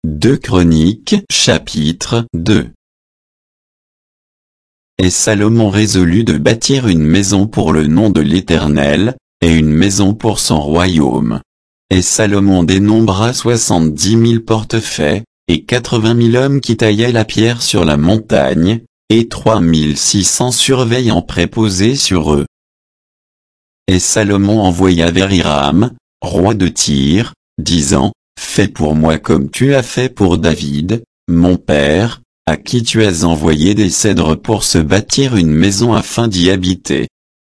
2 Chroniques chapitre 2. Et Salomon résolut de bâtir une maison pour le nom de l'Éternel, et une maison pour son royaume. Et Salomon dénombra 70 000 portefaix, et 80 000 hommes qui taillaient la pierre sur la montagne, et 3 600 surveillants préposés sur eux. Et Salomon envoya vers Hiram, roi de Tyr, disant, fais pour moi comme tu as fait pour David, mon père, à qui tu as envoyé des cèdres pour se bâtir une maison afin d'y habiter.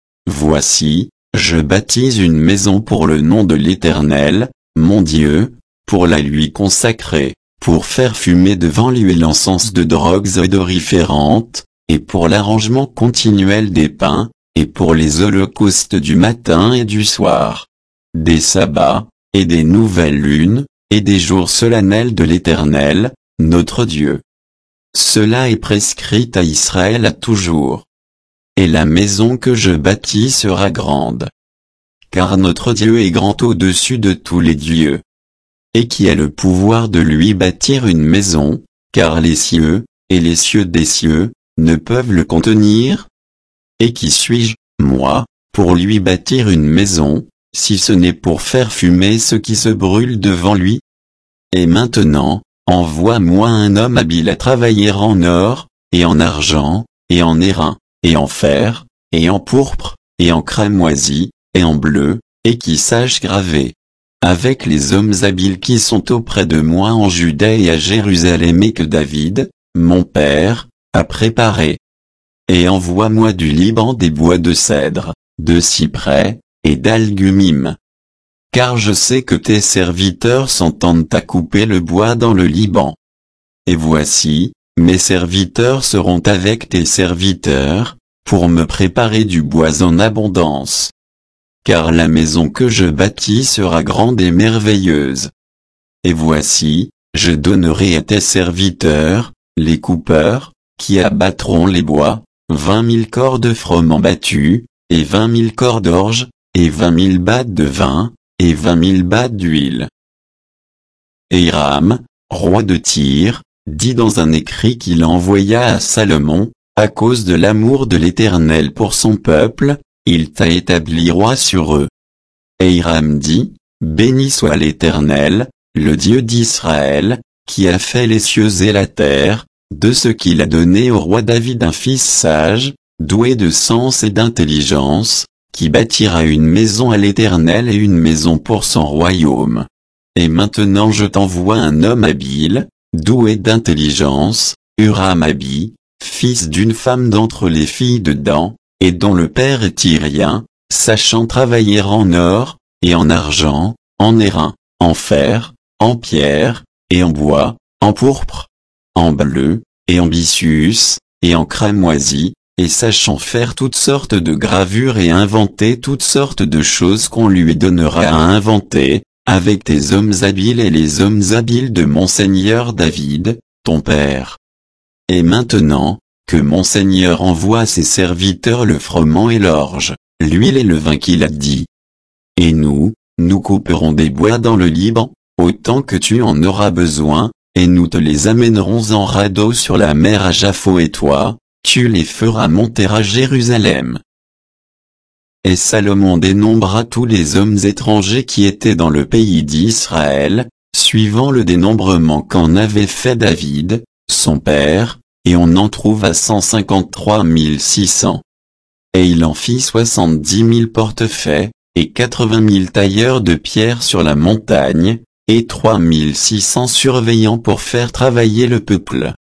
Voici, je baptise une maison pour le nom de l'Éternel, mon Dieu, pour la lui consacrer, pour faire fumer devant lui l'encens de drogues odoriférantes, et pour l'arrangement continuel des pains, et pour les holocaustes du matin et du soir, des sabbats, et des nouvelles lunes, et des jours solennels de l'Éternel, notre Dieu. Cela est prescrit à Israël à toujours. Et la maison que je bâtis sera grande. Car notre Dieu est grand au-dessus de tous les dieux. Et qui a le pouvoir de lui bâtir une maison, car les cieux, et les cieux des cieux, ne peuvent le contenir? Et qui suis-je, moi, pour lui bâtir une maison, si ce n'est pour faire fumer ce qui se brûle devant lui? Et maintenant, envoie-moi un homme habile à travailler en or, et en argent, et en airain, et en fer, et en pourpre, et en cramoisi, et en bleu, et qui sache graver. Avec les hommes habiles qui sont auprès de moi en Judée et à Jérusalem et que David, mon père, a préparé. Et envoie-moi du Liban des bois de cèdre, de cyprès, et d'algumim. Car je sais que tes serviteurs s'entendent à couper le bois dans le Liban. Et voici, mes serviteurs seront avec tes serviteurs, pour me préparer du bois en abondance. Car la maison que je bâtis sera grande et merveilleuse. Et voici, je donnerai à tes serviteurs, les coupeurs, qui abattront les bois, 20 000 cordes froment battues, et 20 000 cordes d'orge, et 20 000 battes de vin, et 20 000 battes d'huile. Et Hiram, roi de Tyr, dit dans un écrit qu'il envoya à Salomon, à cause de l'amour de l'Éternel pour son peuple, il t'a établi roi sur eux. Et Hiram dit, béni soit l'Éternel, le Dieu d'Israël, qui a fait les cieux et la terre, de ce qu'il a donné au roi David un fils sage, doué de sens et d'intelligence, qui bâtira une maison à l'Éternel et une maison pour son royaume. Et maintenant je t'envoie un homme habile, doué d'intelligence, Huram-Abi, fils d'une femme d'entre les filles de Dan, et dont le père est tyrien, sachant travailler en or, et en argent, en airain, en fer, en pierre, et en bois, en pourpre, en bleu, et en byssus, et en cramoisi, et sachant faire toutes sortes de gravures et inventer toutes sortes de choses qu'on lui donnera à inventer, avec tes hommes habiles et les hommes habiles de mon seigneur David, ton père. Et maintenant, que mon seigneur envoie à ses serviteurs le froment et l'orge, l'huile et le vin qu'il a dit. Et nous couperons des bois dans le Liban, autant que tu en auras besoin, et nous te les amènerons en radeau sur la mer à Jaffo et toi, tu les feras monter à Jérusalem. Et Salomon dénombra tous les hommes étrangers qui étaient dans le pays d'Israël, suivant le dénombrement qu'en avait fait David, son père, et on en trouva 153 600. Et il en fit 70 000 portefaix, et 80 000 tailleurs de pierre sur la montagne, et 3 600 surveillants pour faire travailler le peuple.